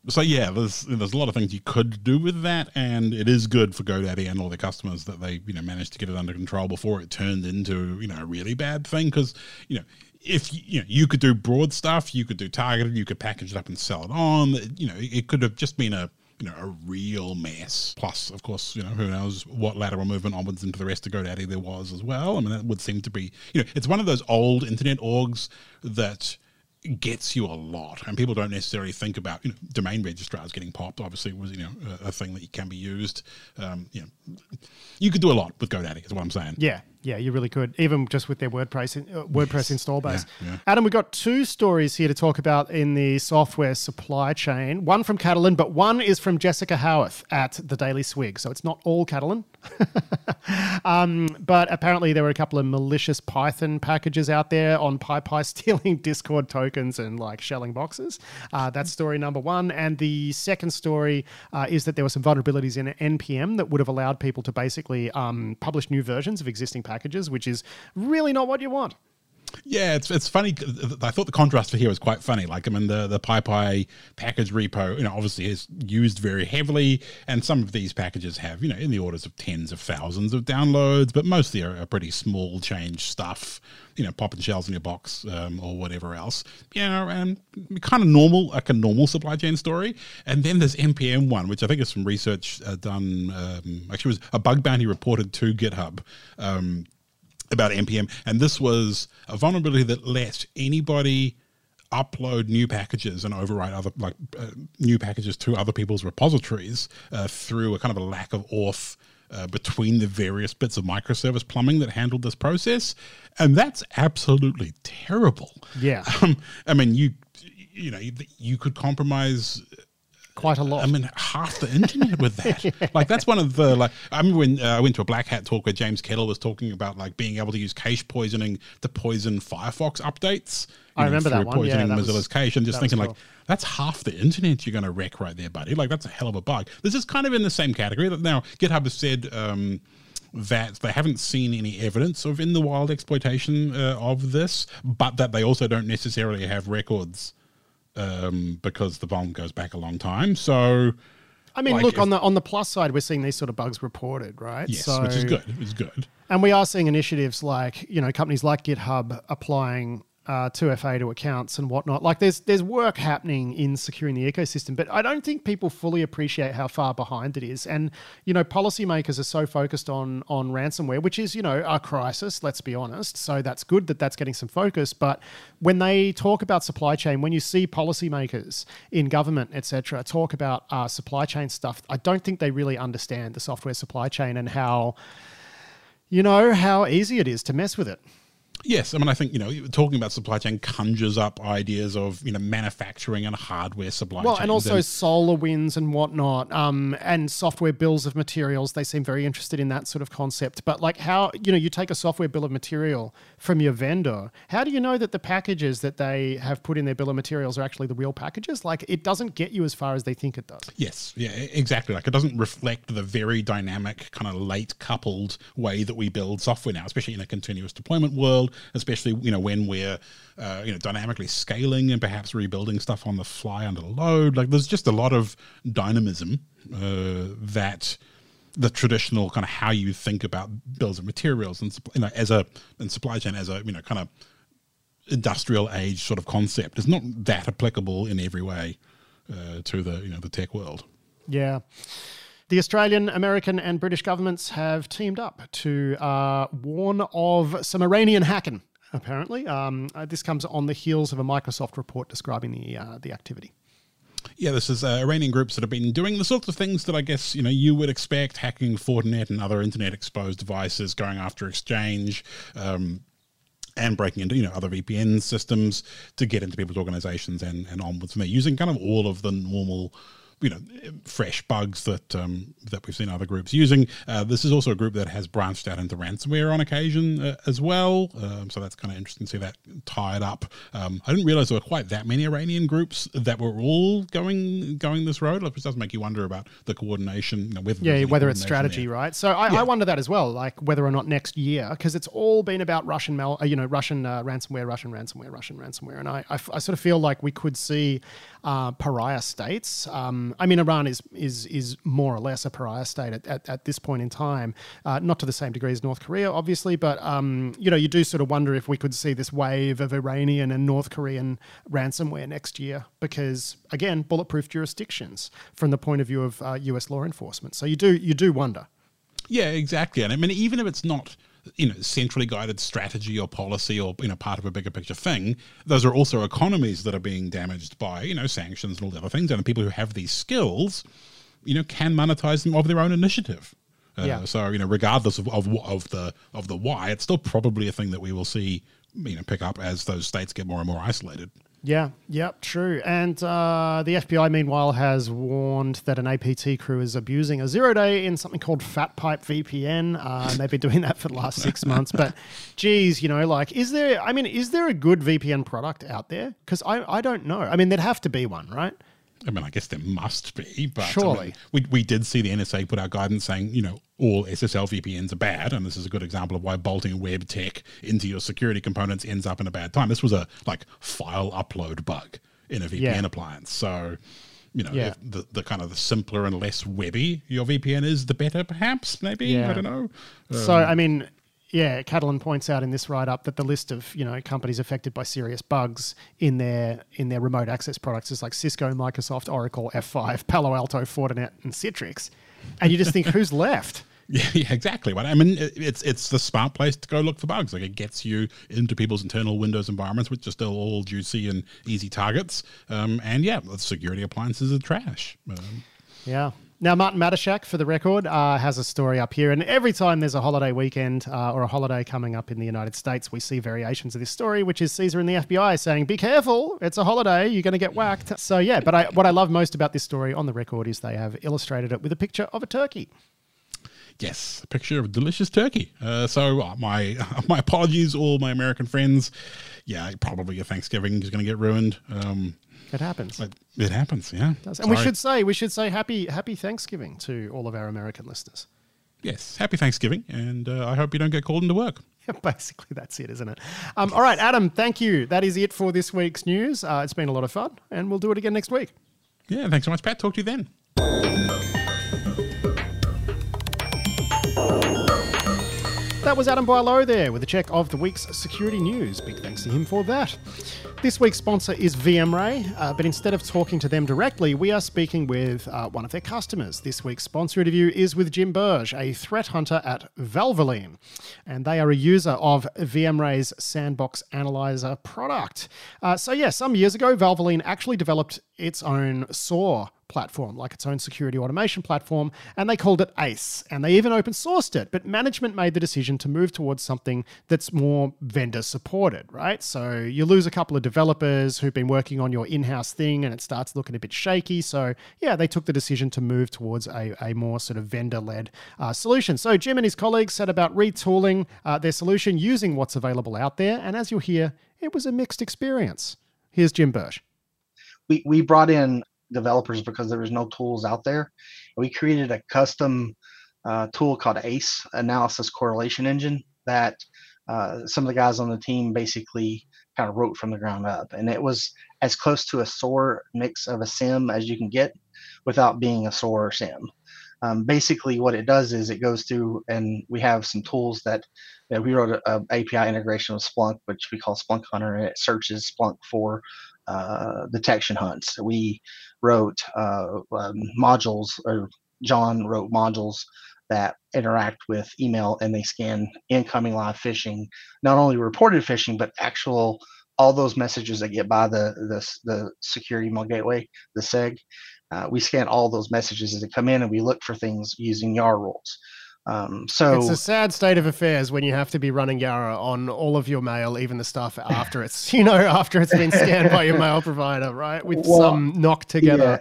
So yeah, there's a lot of things you could do with that, and it is good for GoDaddy and all their customers that they managed to get it under control before it turned into a really bad thing. Because if you could do broad stuff, you could do targeted, you could package it up and sell it on. It could have just been a real mess. Plus, of course, who knows what lateral movement onwards into the rest of GoDaddy there was as well. I mean, that would seem to be it's one of those old internet orgs that gets you a lot, and people don't necessarily think about domain registrars getting popped. Obviously, was a thing that can be used. You could do a lot with GoDaddy, is what I'm saying. Yeah, you really could, even just with their WordPress install base. Yeah. Adam, we've got two stories here to talk about in the software supply chain. One from Catalan, but one is from Jessica Howarth at the Daily Swig. So it's not all Catalan. But apparently there were a couple of malicious Python packages out there on PyPy stealing Discord tokens and shelling boxes. That's story number one. And the second story is that there were some vulnerabilities in NPM that would have allowed people to basically publish new versions of existing packages, which is really not what you want. Yeah, it's funny. I thought the contrast for here was quite funny. The PyPy package repo, obviously is used very heavily, and some of these packages have, in the orders of tens of thousands of downloads, but mostly are pretty small change stuff, popping shells in your box or whatever else, and kind of normal, like a normal supply chain story. And then there's NPM one, which I think is some research done, actually was a bug bounty reported to GitHub, about NPM, and this was a vulnerability that let anybody upload new packages and overwrite other new packages to other people's repositories through a kind of a lack of auth between the various bits of microservice plumbing that handled this process, and that's absolutely terrible. Yeah, I mean, you could compromise quite a lot. I mean, half the internet with that. Yeah. That's one of the I remember when I went to a Black Hat talk where James Kettle was talking about being able to use cache poisoning to poison Firefox updates. I remember that one. Poisoning Yeah, Mozilla's cache, and just thinking cool. that's half the internet you're going to wreck right there, buddy. That's a hell of a bug. This is kind of in the same category. Now, GitHub has said that they haven't seen any evidence of in the wild exploitation of this, but that they also don't necessarily have records. Because the vuln goes back a long time. So, I mean, look, on the plus side, we're seeing these sort of bugs reported, right? Yes, which is good. It's good. And we are seeing initiatives companies like GitHub applying 2FA to accounts and whatnot. There's work happening in securing the ecosystem, but I don't think people fully appreciate how far behind it is. And, policymakers are so focused on ransomware, which is, a crisis, let's be honest. So that's good that that's getting some focus. But when they talk about supply chain, when you see policymakers in government, etc., talk about supply chain stuff, I don't think they really understand the software supply chain and how easy it is to mess with it. Yes, I mean, I think, talking about supply chain conjures up ideas of, manufacturing and hardware supply chain. Well, and also SolarWinds and whatnot, and software bills of materials. They seem very interested in that sort of concept. But how, you take a software bill of material from your vendor, how do you know that the packages that they have put in their bill of materials are actually the real packages? It doesn't get you as far as they think it does. Yes, yeah, exactly. It doesn't reflect the very dynamic, kind of late coupled way that we build software now, especially in a continuous deployment world. Especially, when we're, dynamically scaling and perhaps rebuilding stuff on the fly under load. There's just a lot of dynamism that the traditional kind of how you think about bills of materials and supply chain as a kind of industrial age sort of concept is not that applicable in every way to the tech world. Yeah. The Australian, American and British governments have teamed up to warn of some Iranian hacking, apparently. This comes on the heels of a Microsoft report describing the activity. Yeah, this is Iranian groups that have been doing the sorts of things that I guess, you would expect, hacking Fortinet and other internet-exposed devices, going after Exchange, and breaking into, other VPN systems to get into people's organizations and onwards from there, using kind of all of the normal fresh bugs that we've seen other groups using. This is also a group that has branched out into ransomware on occasion as well. So that's kind of interesting to see that tied up. I didn't realize there were quite that many Iranian groups that were all going this road. It does make you wonder about the coordination. Whether it's strategy, right? So I wonder that as well, like whether or not next year, because it's all been about Russian ransomware, and I sort of feel like we could see pariah states. Iran is more or less a pariah state at this point in time, not to the same degree as North Korea, obviously, but you do sort of wonder if we could see this wave of Iranian and North Korean ransomware next year, because again, bulletproof jurisdictions from the point of view of US law enforcement. So you do wonder. Yeah, exactly. And I mean, even if it's not centrally guided strategy or policy or part of a bigger picture thing, those are also economies that are being damaged by sanctions and all the other things, and people who have these skills can monetize them of their own initiative. So regardless of the why, it's still probably a thing that we will see pick up as those states get more and more isolated. Yeah, true. And the FBI, meanwhile, has warned that an APT crew is abusing a 0-day in something called FatPipe VPN. And they've been doing that for the last 6 months. But, geez, is there a good VPN product out there? Because I don't know. I mean, there'd have to be one, right? I mean, I guess there must be, but surely. We did see the NSA put out guidance saying, all SSL VPNs are bad, and this is a good example of why bolting web tech into your security components ends up in a bad time. This was a file upload bug in a VPN appliance. So, if the kind of the simpler and less webby your VPN is, the better, perhaps, maybe. Yeah. I don't know. So, I mean, yeah, Catalan points out in this write-up that the list of companies affected by serious bugs in their remote access products is like Cisco, Microsoft, Oracle, F5, Palo Alto, Fortinet, and Citrix, and you just think, who's left? Yeah, exactly. I mean, it's the smart place to go look for bugs. Like, it gets you into people's internal Windows environments, which are still all juicy and easy targets. The security appliances are trash. Yeah. Now, Martin Matashak, for the record, has a story up here. And every time there's a holiday weekend or a holiday coming up in the United States, we see variations of this story, which is Caesar and the FBI saying, be careful, it's a holiday, you're going to get whacked. So, yeah, but what I love most about this story on the record is they have illustrated it with a picture of a turkey. Yes, a picture of a delicious turkey. So my apologies, all my American friends. Yeah, probably your Thanksgiving is going to get ruined. It happens. It happens, yeah. It does. And we should say happy Thanksgiving to all of our American listeners. Yes, happy Thanksgiving, and I hope you don't get called into work. Yeah, basically, that's it, isn't it? All right, Adam, thank you. That is it for this week's news. It's been a lot of fun, and we'll do it again next week. Yeah, thanks so much, Pat. Talk to you then. That was Adam Boileau there with a check of the week's security news. Big thanks to him for that. This week's sponsor is VMray, but instead of talking to them directly, we are speaking with one of their customers. This week's sponsor interview is with Jim Burge, a threat hunter at Valvoline, and they are a user of VMray's Sandbox Analyzer product. Some years ago, Valvoline actually developed its own SOAR platform, like its own security automation platform, and they called it ACE, and they even open sourced it, but management made the decision to move towards something that's more vendor supported, right? So you lose a couple of developers who've been working on your in-house thing and it starts looking a bit shaky. So yeah, they took the decision to move towards a more sort of vendor-led solution. So Jim and his colleagues set about retooling their solution using what's available out there, and as you'll hear, it was a mixed experience. Here's Jim Burge. We brought in developers because there was no tools out there. We created a custom tool called ACE, Analysis Correlation Engine, that some of the guys on the team basically kind of wrote from the ground up. And it was as close to a SOAR mix of a SIM as you can get without being a SOAR SIM. Basically what it does is it goes through, and we have some tools that we wrote a API integration with Splunk, which we call Splunk Hunter, and it searches Splunk for detection hunts. We wrote modules, or John wrote modules that interact with email, and they scan incoming live phishing, not only reported phishing, but actual all those messages that get by the security email gateway, the SEG. We scan all those messages as they come in, and we look for things using YAR rules. So it's a sad state of affairs when you have to be running Yara on all of your mail, even the stuff after it's, after it's been scanned by your mail provider, right? With well, some knock together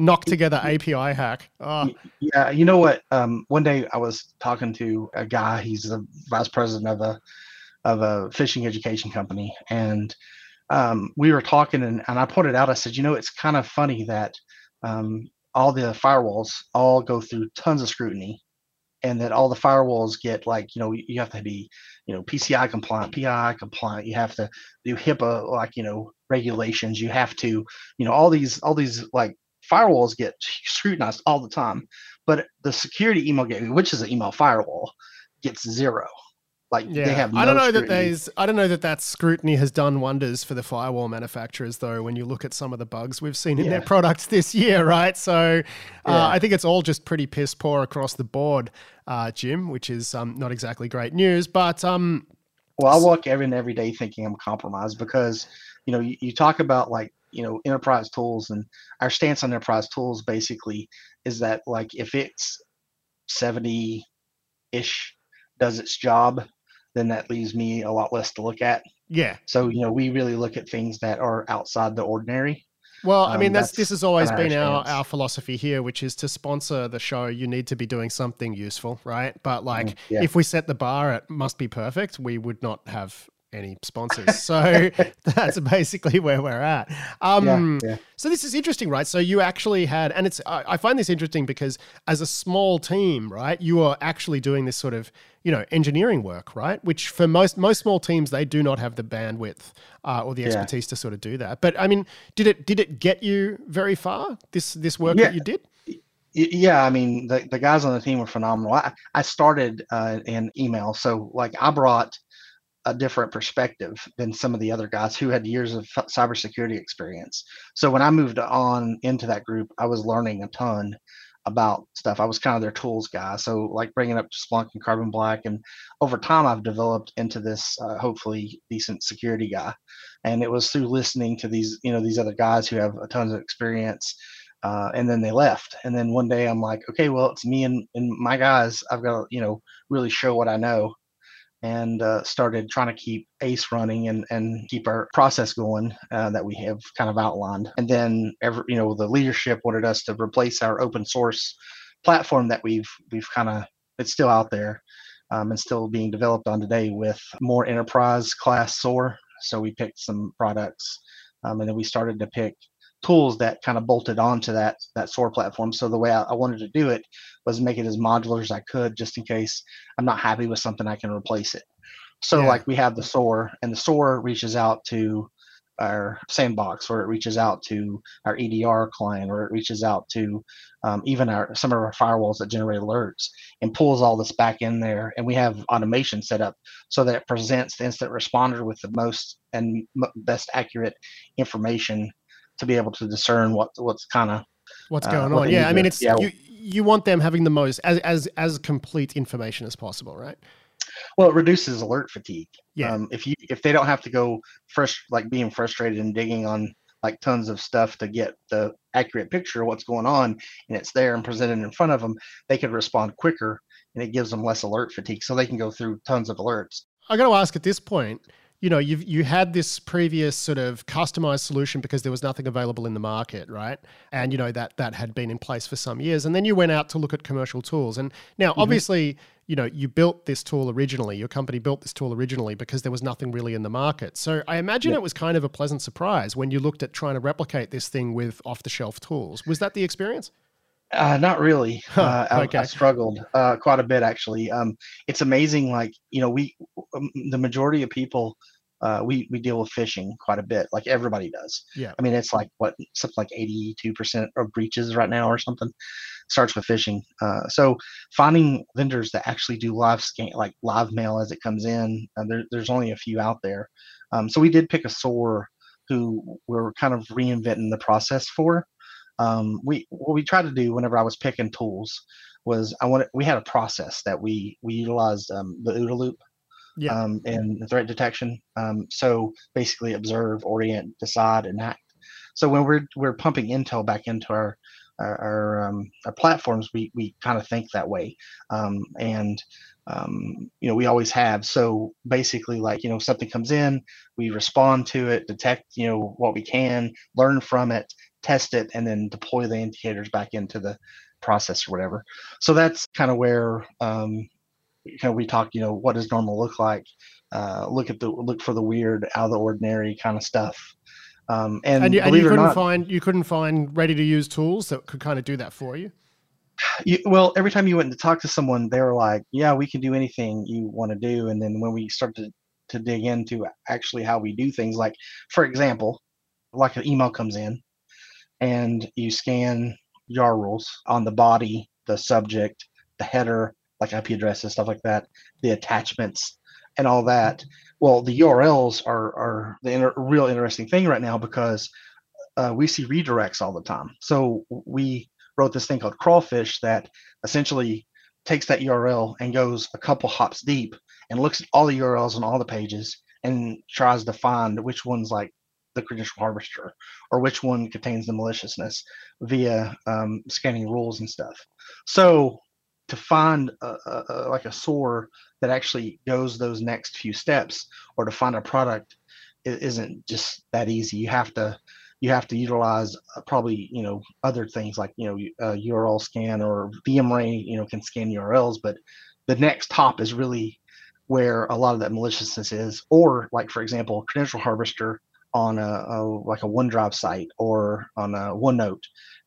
API hack. Oh, yeah, you know what? One day I was talking to a guy. He's the vice president of a fishing education company, and we were talking, and I pointed out. I said, it's kind of funny that all the firewalls all go through tons of scrutiny, and that all the firewalls get like, you have to be, PCI compliant, PII compliant. You have to do HIPAA, like, regulations. You have to, all these like firewalls get scrutinized all the time. But the security email gateway, which is an email firewall, gets zero. Like they have no I don't know scrutiny. I don't know that scrutiny has done wonders for the firewall manufacturers, though, when you look at some of the bugs we've seen in their products this year, right? So I think it's all just pretty piss poor across the board, Jim, which is not exactly great news. But well, I walk every day thinking I'm compromised because, you talk about like, enterprise tools, and our stance on enterprise tools basically is that like if it's 70-ish does its job, then that leaves me a lot less to look at. yeah. So, we really look at things that are outside the ordinary. Well, I mean, this has always kinda been our our stance. philosophy here, which is to sponsor the show, you need to be doing something useful, right? But like, Yeah. if we set the bar at must be perfect, we would not have any sponsors. So that's basically where we're at. Yeah. So this is interesting, right? So you actually had, and I find this interesting because as a small team, right, you are actually doing this sort of, engineering work, right? Which for most small teams, they do not have the bandwidth or the expertise to sort of do that. But I mean, did it get you very far, this work that you did? Yeah, I mean, the guys on the team were phenomenal. I started in email, so like I brought a different perspective than some of the other guys who had years of cybersecurity experience. So when I moved on into that group, I was learning a ton about stuff. I was kind of their tools guy. So like bringing up Splunk and Carbon Black, and over time I've developed into this hopefully decent security guy. And it was through listening to these other guys who have a ton of experience. And then they left. And then one day I'm like, okay, well, it's me and my guys. I've got to, really show what I know, and started trying to keep ACE running and keep our process going that we have kind of outlined. And then the leadership wanted us to replace our open source platform that we've kind of, it's still out there and still being developed on today, with more enterprise class SOAR. So we picked some products, and then we started to pick tools that kind of bolted onto that SOAR platform. So the way I wanted to do it was make it as modular as I could, just in case I'm not happy with something, I can replace it. So like we have the SOAR, and the SOAR reaches out to our sandbox, or it reaches out to our EDR client, or it reaches out to even some of our firewalls that generate alerts, and pulls all this back in there. And we have automation set up so that it presents the incident responder with the most and best accurate information to be able to discern what's kind of what's going on. Yeah, I mean, it's you want them having the most as complete information as possible, right? Well, it reduces alert fatigue. Yeah. If they don't have to go being frustrated and digging on like tons of stuff to get the accurate picture of what's going on, and it's there and presented in front of them, they could respond quicker, and it gives them less alert fatigue, so they can go through tons of alerts. I got to ask at this point, you had this previous sort of customized solution because there was nothing available in the market, right? And that had been in place for some years, and then you went out to look at commercial tools. And now, obviously, you built this tool originally. Your company built this tool originally because there was nothing really in the market. So I imagine it was kind of a pleasant surprise when you looked at trying to replicate this thing with off-the-shelf tools. Was that the experience? Not really. Okay. I struggled quite a bit, actually. It's amazing. Like, the majority of people, we deal with phishing quite a bit, like everybody does. Yeah. I mean, it's like something like 82% of breaches right now or something starts with phishing. So finding vendors that actually do live scan, like live mail as it comes in, there's only a few out there. So we did pick a SOAR who we're kind of reinventing the process for. What we tried to do whenever I was picking tools was we had a process that we utilized, the OODA loop, and threat detection. So basically observe, orient, decide, and act. So when we're pumping intel back into our our platforms, we kind of think that way, and we always have. So basically, like, something comes in, we respond to it, detect what we can, learn from it, test it, and then deploy the indicators back into the process or whatever. So that's kind of where we talk, what does normal look like? Look for the weird, out of the ordinary kind of stuff. And you couldn't find ready to use tools that could kind of do that for you. Well, every time you went to talk to someone, they were like, "Yeah, we can do anything you want to do." And then when we started to dig into actually how we do things, like, for example, like an email comes in, and you scan YAR rules on the body, the subject, the header, like IP addresses, stuff like that, the attachments, and all that. Well, the URLs are the real interesting thing right now, because we see redirects all the time. So we wrote this thing called Crawfish that essentially takes that URL and goes a couple hops deep and looks at all the URLs on all the pages and tries to find which one's like the credential harvester, or which one contains the maliciousness via scanning rules and stuff. So to find like a SOAR that actually goes those next few steps, or to find a product, it isn't just that easy. You have to utilize probably other things like URL scan, or VMRay can scan URLs, but the next hop is really where a lot of that maliciousness is. Or, like, for example, credential harvester on like a OneDrive site or on a OneNote,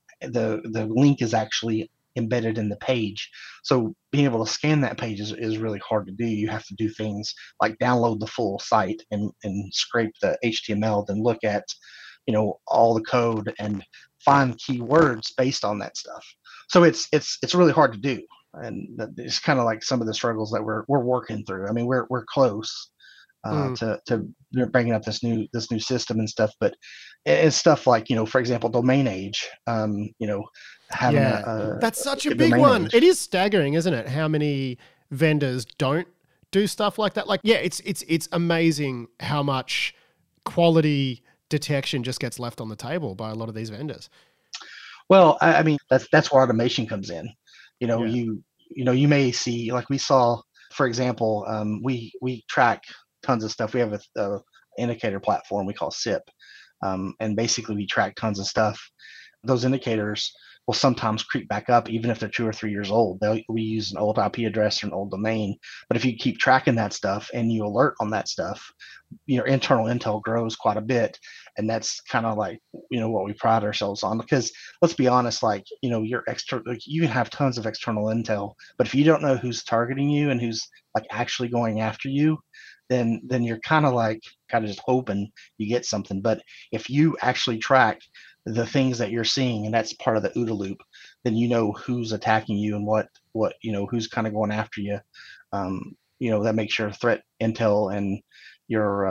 the link is actually embedded in the page. So being able to scan that page is really hard to do. You have to do things like download the full site and scrape the HTML, then look at all the code and find keywords based on that stuff. So it's really hard to do, and it's kind of like some of the struggles that we're working through. I mean, we're close to bringing up this new system and stuff, but it's stuff like for example, domain age. Having that's such a big one. It is staggering, isn't it? How many vendors don't do stuff like that? Like, yeah, it's amazing how much quality detection just gets left on the table by a lot of these vendors. Well, I mean, that's where automation comes in. You may see, like we saw, for example, we track tons of stuff. We have a indicator platform we call SIP, and basically we track tons of stuff. Those indicators will sometimes creep back up, even if they're 2 or 3 years old. We use an old IP address or an old domain, but if you keep tracking that stuff and you alert on that stuff, your internal intel grows quite a bit. And that's kind of like what we pride ourselves on, because let's be honest, like your you can have tons of external intel, but if you don't know who's targeting you and who's like actually going after you, then you're kind of just hoping you get something. But if you actually track the things that you're seeing, and that's part of the OODA loop, then who's attacking you and what who's kind of going after you. That makes your threat intel and your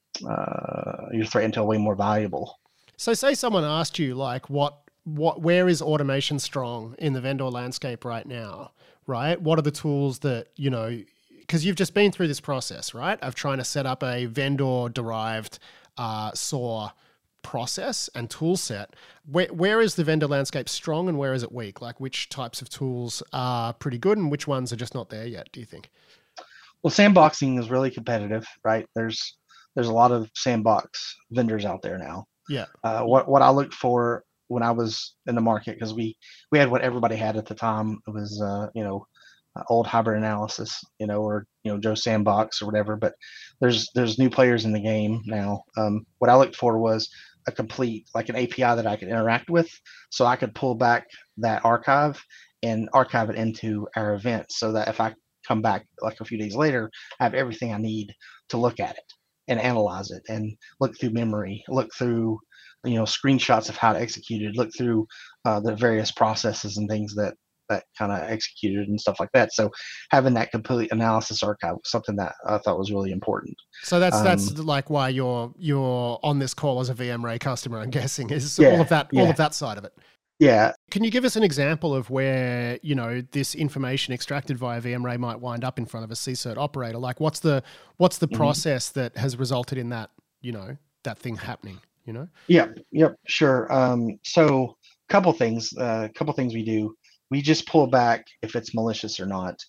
threat intel way more valuable. So say someone asked you, like, where is automation strong in the vendor landscape right now, right? What are the tools that, because you've just been through this process, right, of trying to set up a vendor-derived SOAR process and tool set. Where is the vendor landscape strong and where is it weak? Like, which types of tools are pretty good and which ones are just not there yet, do you think? Well, sandboxing is really competitive, right? There's a lot of sandbox vendors out there now. Yeah. What I looked for when I was in the market, because we had what everybody had at the time. It was old Hybrid Analysis, or Joe Sandbox or whatever. But there's new players in the game now. What I looked for was a complete, like, an API that I could interact with, so I could pull back that archive and archive it into our event, so that if I come back like a few days later, I have everything I need to look at it and analyze it and look through memory, look through screenshots of how to execute it, look through the various processes and things that kind of executed and stuff like that. So having that complete analysis archive was something that I thought was really important. So that's like why you're on this call as a VMRay customer, I'm guessing, is all of that side of it. Yeah. Can you give us an example of where, this information extracted via VMRay might wind up in front of a CSIRT operator? Like, what's the process that has resulted in that, that thing happening, Yep, sure. So couple things we do. We just pull back if it's malicious or not.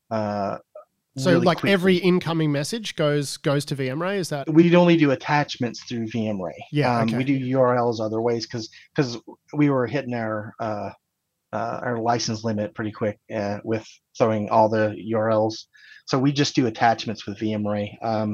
So really like quickly. every incoming message goes to VMray, is that? We'd only do attachments through VMray. Yeah, okay. We do URLs other ways because we were hitting our license limit pretty quick with throwing all the URLs. So we just do attachments with VMray.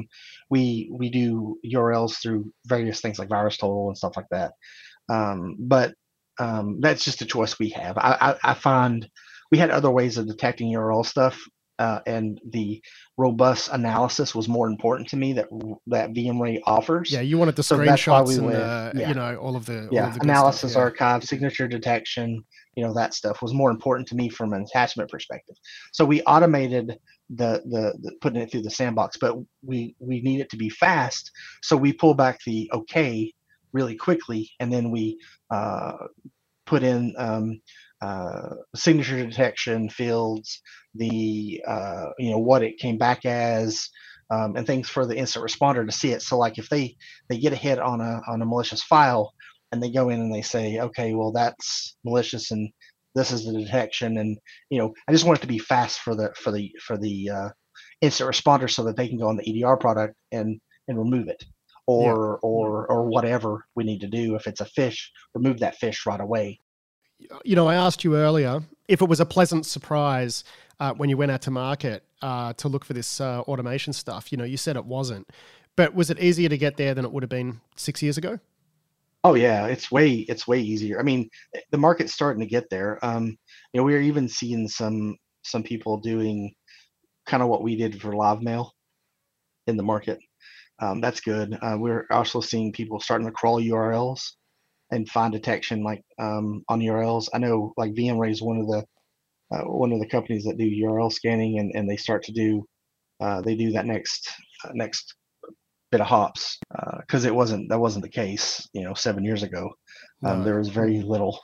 We do URLs through various things like VirusTotal and stuff like that. But that's just a choice we have. I find we had other ways of detecting URL stuff. And the robust analysis was more important to me that VMray offers. Yeah, you wanted the screenshots and all of the analysis, stuff, archive, signature detection, that stuff was more important to me from an attachment perspective. So we automated the putting it through the sandbox, but we need it to be fast. So we pull back the OK really quickly, and then we put in signature detection fields, the what it came back as, and things for the instant responder to see it. So like if they get a hit on a malicious file and they go in and they say, okay, well that's malicious and this is the detection, and I just want it to be fast for the instant responder so that they can go on the EDR product and remove it. Or whatever we need to do. If it's a phish, remove that phish right away. I asked you earlier if it was a pleasant surprise when you went out to market to look for this automation stuff. You said it wasn't, but was it easier to get there than it would have been 6 years ago? Oh yeah, it's way easier. I mean, the market's starting to get there. We're even seeing some people doing kind of what we did for live mail in the market. That's good. We're also seeing people starting to crawl URLs and find detection like on URLs. I know like VMray is one of the companies that do URL scanning, and they start to do they do that next bit of hops because that wasn't the case 7 years ago. No. There was very little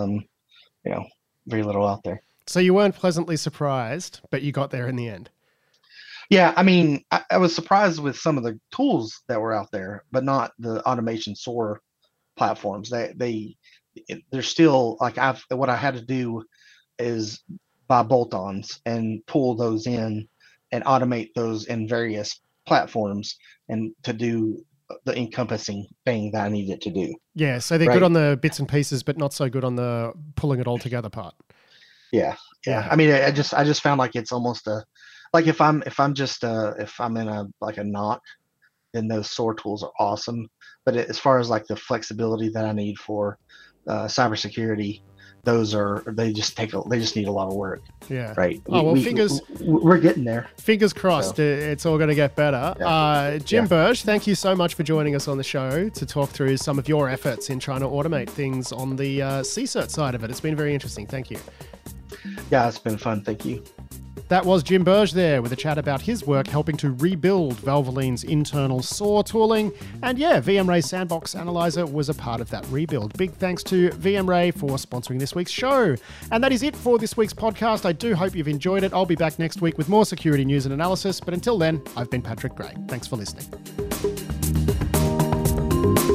very little out there. So you weren't pleasantly surprised, but you got there in the end. Yeah, I mean, I was surprised with some of the tools that were out there, but not the automation SOAR platforms. They're still like what I had to do is buy bolt-ons and pull those in and automate those in various platforms and to do the encompassing thing that I needed to do. Yeah, so they're good on the bits and pieces, but not so good on the pulling it all together part. Yeah. I mean, I just found like it's almost like if I'm in a NOC, then those SOAR tools are awesome. But as far as like the flexibility that I need for cybersecurity, they just need a lot of work. Yeah. Right. We're getting there. Fingers crossed. So. It's all going to get better. Yeah. Jim Burge, thank you so much for joining us on the show to talk through some of your efforts in trying to automate things on the CSIRT side of it. It's been very interesting. Thank you. Yeah, it's been fun. Thank you. That was Jim Burge there with a chat about his work helping to rebuild Valvoline's internal SOAR tooling. And yeah, VMray Sandbox Analyzer was a part of that rebuild. Big thanks to VMray for sponsoring this week's show. And that is it for this week's podcast. I do hope you've enjoyed it. I'll be back next week with more security news and analysis. But until then, I've been Patrick Gray. Thanks for listening.